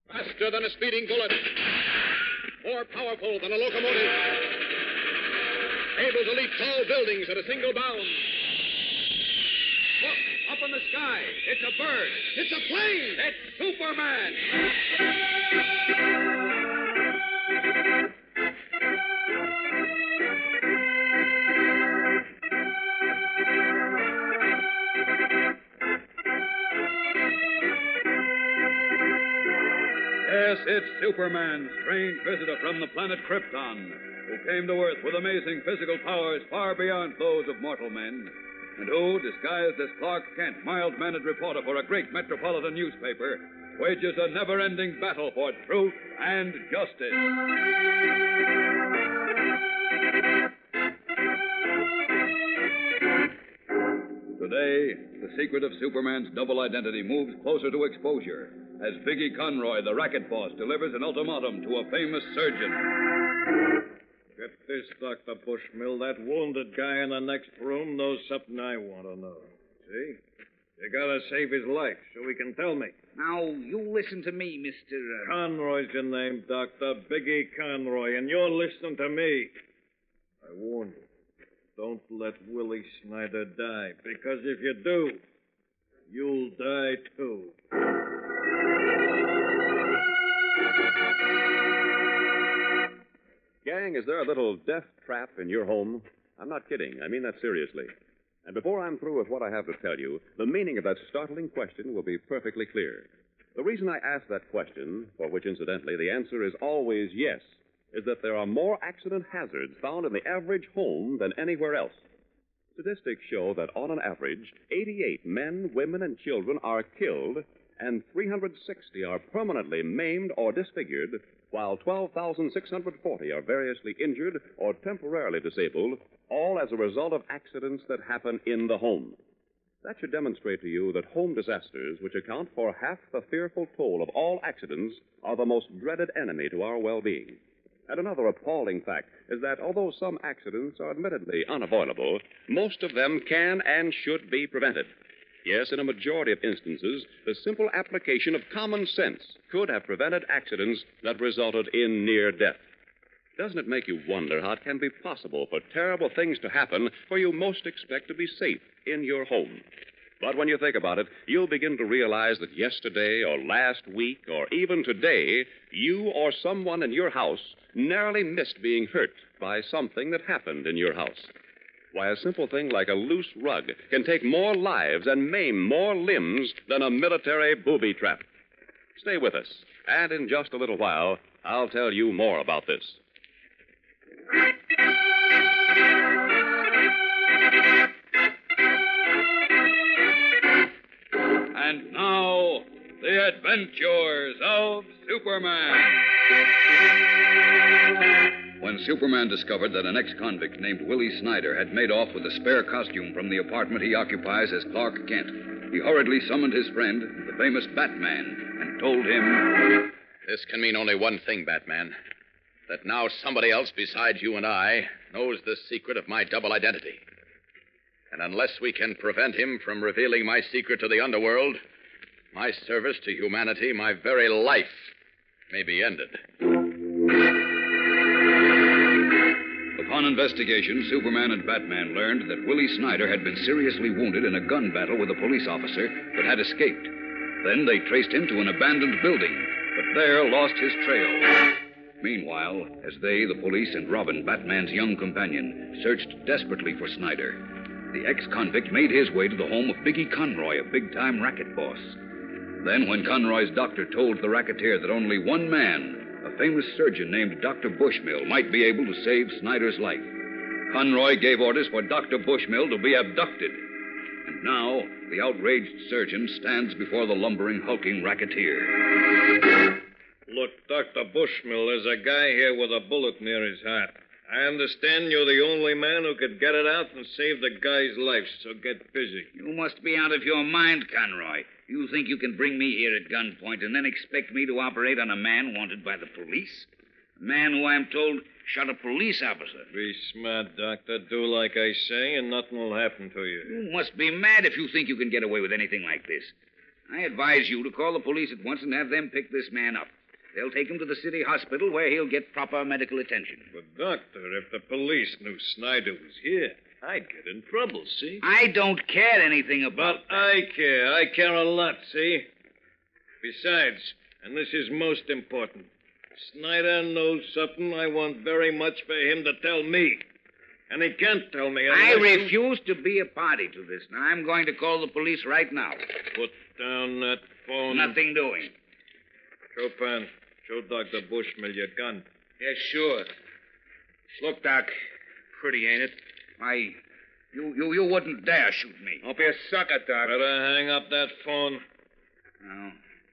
Faster than a speeding bullet. More powerful than a locomotive. Able to leap tall buildings at a single bound. Look, up in the sky. It's a bird. It's a plane. It's Superman. Yes, it's Superman, strange visitor from the planet Krypton, who came to Earth with amazing physical powers far beyond those of mortal men, and who, disguised as Clark Kent, mild-mannered reporter for a great metropolitan newspaper, wages a never-ending battle for truth and justice. Today, the secret of Superman's double identity moves closer to exposure as Biggie Conroy, the racket boss, delivers an ultimatum to a famous surgeon. Get this, Dr. Bushmill. That wounded guy in the next room knows something I want to know. See? You gotta save his life so he can tell me. Now, you listen to me, Mr. Conroy's your name, Doctor. Biggie Conroy, and you're listening to me. I warn you. Don't let Willie Snyder die, because if you do, you'll die too. Gang, is there a little death trap in your home? I'm not kidding. I mean that seriously. And before I'm through with what I have to tell you, the meaning of that startling question will be perfectly clear. The reason I ask that question, for which incidentally the answer is always yes, is that there are more accident hazards found in the average home than anywhere else. Statistics show that on an average, 88 men, women, and children are killed, and 360 are permanently maimed or disfigured, while 12,640 are variously injured or temporarily disabled, all as a result of accidents that happen in the home. That should demonstrate to you that home disasters, which account for half the fearful toll of all accidents, are the most dreaded enemy to our well-being. And another appalling fact is that although some accidents are admittedly unavoidable, most of them can and should be prevented. Yes, in a majority of instances, the simple application of common sense could have prevented accidents that resulted in near death. Doesn't it make you wonder how it can be possible for terrible things to happen where you most expect to be safe in your home? But when you think about it, you'll begin to realize that yesterday or last week or even today, you or someone in your house narrowly missed being hurt by something that happened in your house. Why, a simple thing like a loose rug can take more lives and maim more limbs than a military booby trap. Stay with us, and in just a little while, I'll tell you more about this. And now, the adventures of Superman. When Superman discovered that an ex-convict named Willie Snyder had made off with a spare costume from the apartment he occupies as Clark Kent, he hurriedly summoned his friend, the famous Batman, and told him... This can mean only one thing, Batman. That now somebody else besides you and I knows the secret of my double identity. And unless we can prevent him from revealing my secret to the underworld, my service to humanity, my very life, may be ended. Upon investigation, Superman and Batman learned that Willie Snyder had been seriously wounded in a gun battle with a police officer, but had escaped. Then they traced him to an abandoned building, but there lost his trail. Meanwhile, as they, the police, and Robin, Batman's young companion, searched desperately for Snyder, the ex-convict made his way to the home of Biggie Conroy, a big-time racket boss. Then, when Conroy's doctor told the racketeer that only one man, a famous surgeon named Dr. Bushmill, might be able to save Snyder's life, Conroy gave orders for Dr. Bushmill to be abducted. And now, the outraged surgeon stands before the lumbering, hulking racketeer. Look, Dr. Bushmill, there's a guy here with a bullet near his heart. I understand you're the only man who could get it out and save the guy's life, so get busy. You must be out of your mind, Conroy. You think you can bring me here at gunpoint and then expect me to operate on a man wanted by the police? A man who, I'm told, shot a police officer. Be smart, Doctor. Do like I say, and nothing will happen to you. You must be mad if you think you can get away with anything like this. I advise you to call the police at once and have them pick this man up. They'll take him to the city hospital where he'll get proper medical attention. But, Doctor, if the police knew Snyder was here, I'd get in trouble, see? I don't care anything about But I care. I care a lot, see? Besides, and this is most important, Snyder knows something I want very much for him to tell me. And he can't tell me. I unless refuse to be a party to this. Now, I'm going to call the police right now. Put down that phone. Nothing doing. Chopin, show Dr. Bushmill your gun. Yeah, sure. Look, Doc. Pretty, ain't it? Why, you wouldn't dare shoot me. Don't be a sucker, Doc. Better hang up that phone. No.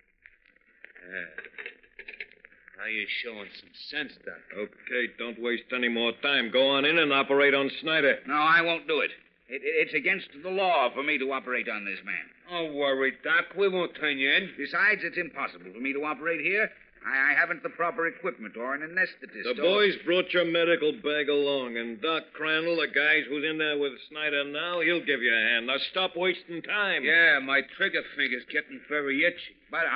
Now you're showing some sense, Doc. Okay, don't waste any more time. Go on in and operate on Snyder. No, I won't do it. It's against the law for me to operate on this man. Don't worry, Doc. We won't turn you in. Besides, it's impossible for me to operate here. I haven't the proper equipment or an anesthetist. The boys brought your medical bag along, and Doc Crandall, the guy who's in there with Snyder now, he'll give you a hand. Now stop wasting time. Yeah, my trigger finger's getting very itchy. But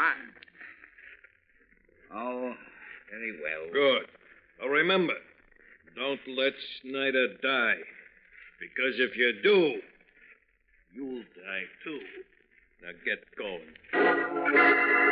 Oh, very well. Good. Now remember, don't let Snyder die. Because if you do, you'll die too. Now get going.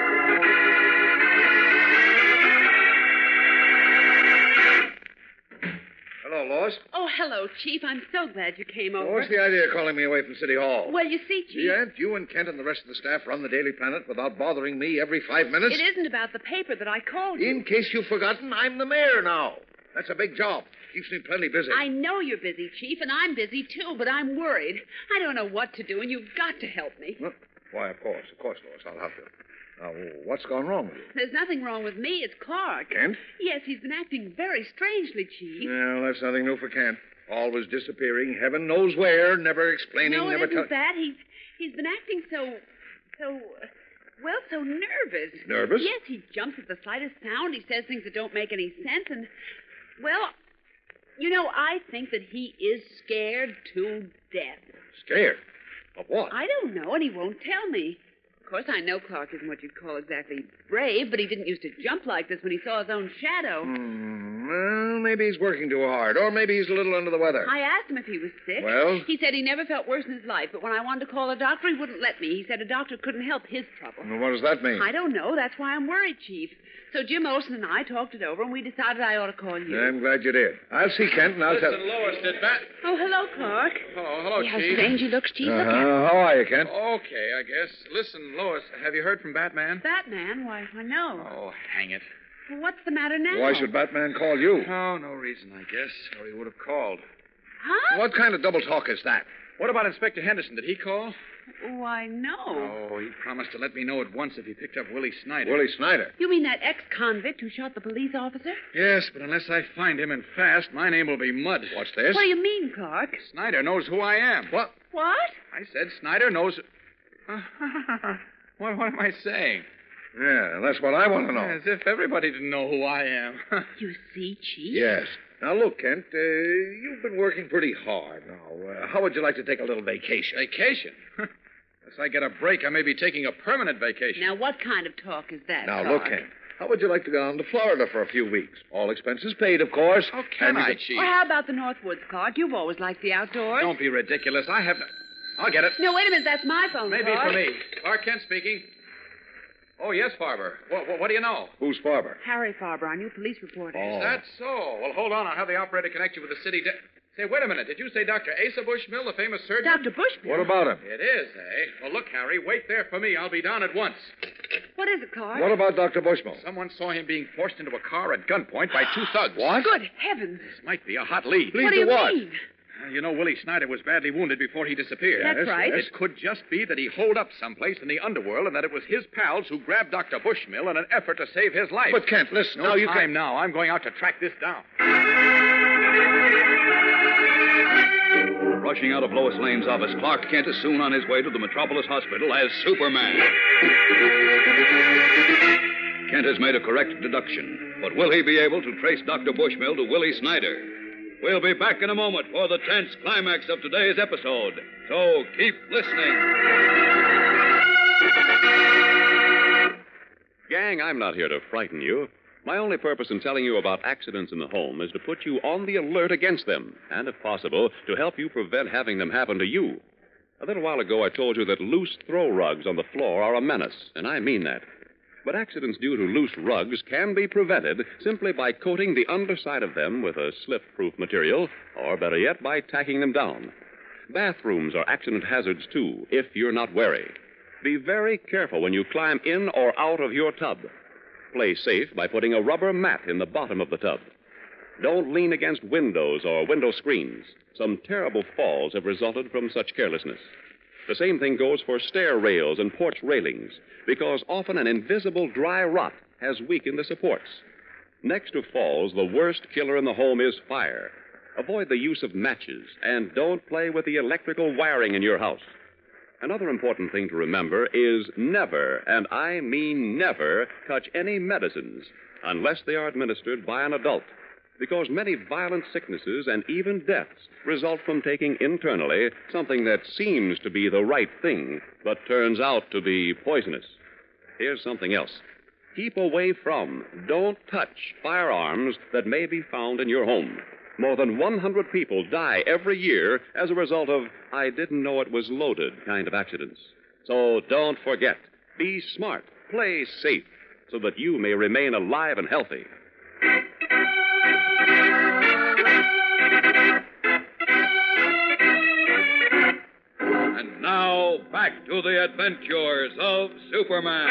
Hello, Lois. Oh, hello, Chief. I'm so glad you came over. What's the idea of calling me away from City Hall? Well, you see, Chief... Aunt, you and Kent and the rest of the staff run the Daily Planet without bothering me every 5 minutes? It isn't about the paper that I called you. In case you've forgotten, I'm the mayor now. That's a big job. Keeps me plenty busy. I know you're busy, Chief, and I'm busy, too, but I'm worried. I don't know what to do, and you've got to help me. Well, why, of course, Lois. I'll help you. Now, what's gone wrong with you? There's nothing wrong with me. It's Clark. Kent? Yes, he's been acting very strangely, Chief. Well, that's nothing new for Kent. Always disappearing, heaven knows where, never explaining, No, it never isn't that. He's been acting so nervous. Nervous? Yes, he jumps at the slightest sound. He says things that don't make any sense, and, well, you know, I think that he is scared to death. Scared? Of what? I don't know, and he won't tell me. Of course, I know Clark isn't what you'd call exactly brave, but he didn't used to jump like this when he saw his own shadow. Well, maybe he's working too hard, or maybe he's a little under the weather. I asked him if he was sick. Well? He said he never felt worse in his life, but when I wanted to call a doctor, he wouldn't let me. He said a doctor couldn't help his trouble. Well, what does that mean? I don't know. That's why I'm worried, Chief. So Jim Olsen and I talked it over, and we decided I ought to call you. I'm glad you did. I'll see Kent, and I'll tell... Lois, did that? Oh, hello, Clark. Hello, See how strange he looks, Chief? Look at him. How are you, Kent? Okay, I guess. Listen, Lois, have you heard from Batman? Batman? Why, no. Oh, hang it. Well, what's the matter now? Why should Batman call you? Oh, no reason, I guess, or he would have called. Huh? What kind of double talk is that? What about Inspector Henderson? Did he call? Why, no. Oh, he promised to let me know at once if he picked up Willie Snyder. Willie Snyder. You mean that ex-convict who shot the police officer? Yes, but unless I find him and fast, my name will be mud. What's this? What do you mean, Clark? Snyder knows who I am. What? What? I said Snyder knows... what am I saying? Yeah, that's what I want to know. As if everybody didn't know who I am. You see, Chief? Yes. Now, look, Kent, you've been working pretty hard now. How would you like to take a little vacation? Vacation? Unless I get a break, I may be taking a permanent vacation. Now, what kind of talk is that, Now, Clark? look, Kent. How would you like to go down to Florida for a few weeks? All expenses paid, of course. How can And you I, could- Chief? Or how about the North Woods, Clark? You've always liked the outdoors. Don't be ridiculous. I have... I'll get it. No, wait a minute. That's my phone, Maybe Clark. for me. Clark Kent speaking. Oh, yes, Farber. What do you know? Who's Farber? Harry Farber, our new police reporter. Oh. Is that so? Well, hold on. I'll have the operator connect you with the city... Say, wait a minute. Did you say Dr. Asa Bushmill, the famous surgeon? Dr. Bushmill? What about him? It is, eh? Well, look, Harry, wait there for me. I'll be down at once. What is it, Clark? What about Dr. Bushmill? Someone saw him being forced into a car at gunpoint by two thugs. What? Good heavens. This might be a hot lead. Lead What do to you what? mean? You know, Willie Snyder was badly wounded before he disappeared. That's right. It could just be that he holed up someplace in the underworld and that it was his pals who grabbed Dr. Bushmill in an effort to save his life. But, Kent, listen. No now you time can... now. I'm going out to track this down. Rushing out of Lois Lane's office, Clark Kent is soon on his way to the Metropolis Hospital as Superman. Kent has made a correct deduction, but will he be able to trace Dr. Bushmill to Willie Snyder? We'll be back in a moment for the tense climax of today's episode, so keep listening. Gang, I'm not here to frighten you. My only purpose in telling you about accidents in the home is to put you on the alert against them, and, if possible, to help you prevent having them happen to you. A little while ago, I told you that loose throw rugs on the floor are a menace, and I mean that. But accidents due to loose rugs can be prevented simply by coating the underside of them with a slip-proof material, or, better yet, by tacking them down. Bathrooms are accident hazards, too, if you're not wary. Be very careful when you climb in or out of your tub. Play safe by putting a rubber mat in the bottom of the tub. Don't lean against windows or window screens. Some terrible falls have resulted from such carelessness. The same thing goes for stair rails and porch railings, because often an invisible dry rot has weakened the supports. Next to falls, the worst killer in the home is fire. Avoid the use of matches, and don't play with the electrical wiring in your house. Another important thing to remember is never, and I mean never, touch any medicines unless they are administered by an adult, because many violent sicknesses and even deaths result from taking internally something that seems to be the right thing, but turns out to be poisonous. Here's something else. Keep away from, don't touch firearms that may be found in your home. More than 100 people die every year as a result of I didn't know it was loaded kind of accidents. So don't forget, be smart, play safe, so that you may remain alive and healthy. And now, back to the adventures of Superman.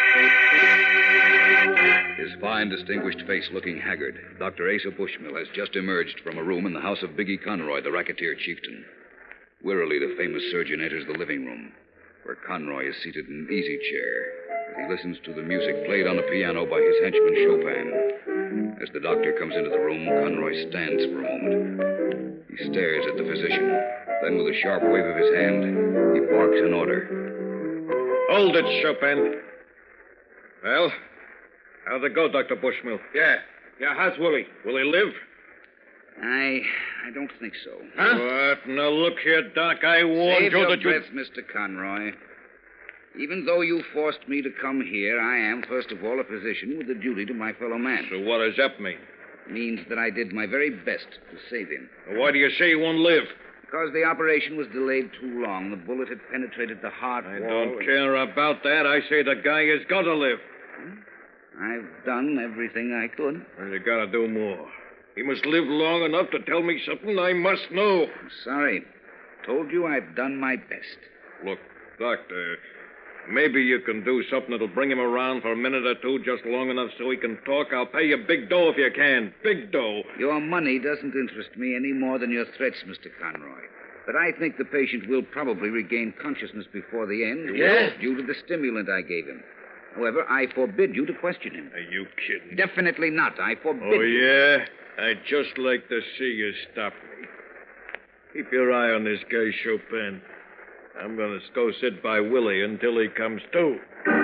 His fine, distinguished face looking haggard, Dr. Asa Bushmill has just emerged from a room in the house of Biggie Conroy, the racketeer chieftain. Wearily, the famous surgeon enters the living room, where Conroy is seated in an easy chair as he listens to the music played on a piano by his henchman Chopin. As the doctor comes into the room, Conroy stands for a moment. He stares at the physician. Then, with a sharp wave of his hand, he barks an order. Hold it, Chopin. Well, how'd it go, Dr. Bushmill? Yeah, how's Willie? Will he live? I don't think so. Huh? What? Now, look here, Doc. I warned Save you your that you... breath, Mr. Conroy. Even though you forced me to come here, I am, first of all, a physician with a duty to my fellow man. So what does that mean? It means that I did my very best to save him. Why do you say he won't live? Because the operation was delayed too long. The bullet had penetrated the heart I wall. don't care about that. I say the guy has got to live. I've done everything I could. Well, you got to do more. He must live long enough to tell me something I must know. I'm sorry. Told you I've done my best. Look, Doctor, maybe you can do something that'll bring him around for a minute or two, just long enough so he can talk. I'll pay you big dough if you can. Big dough. Your money doesn't interest me any more than your threats, Mr. Conroy. But I think the patient will probably regain consciousness before the end. Yeah? Due to the stimulant I gave him. However, I forbid you to question him. Are you kidding? Definitely not. I forbid Oh, you. yeah? I'd just like to see you stop me. Keep your eye on this guy, Chopin. I'm going to go sit by Willie until he comes to.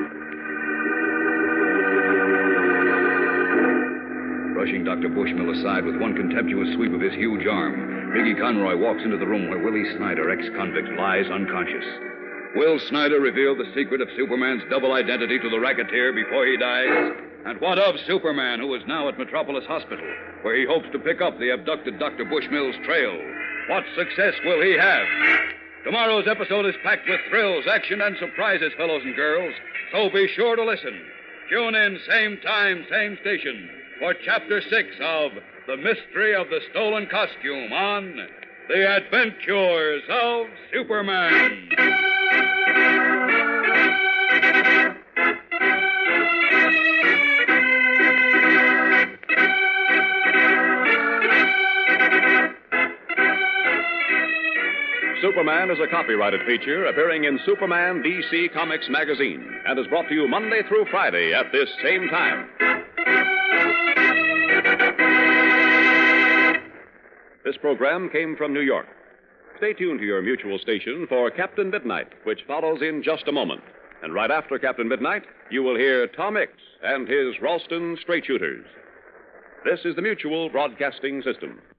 Brushing Dr. Bushmill aside with one contemptuous sweep of his huge arm, Biggie Conroy walks into the room where Willie Snyder, ex-convict, lies unconscious. Will Snyder reveal the secret of Superman's double identity to the racketeer before he dies? And what of Superman, who is now at Metropolis Hospital, where he hopes to pick up the abducted Dr. Bushmill's trail? What success will he have? Tomorrow's episode is packed with thrills, action, and surprises, fellows and girls, so be sure to listen. Tune in, same time, same station, for Chapter 6 of The Mystery of the Stolen Costume on The Adventures of Superman. Superman is a copyrighted feature appearing in Superman DC Comics magazine and is brought to you Monday through Friday at this same time. This program came from New York. Stay tuned to your mutual station for Captain Midnight, which follows in just a moment. And right after Captain Midnight, you will hear Tom Mix and his Ralston Straight Shooters. This is the Mutual Broadcasting System.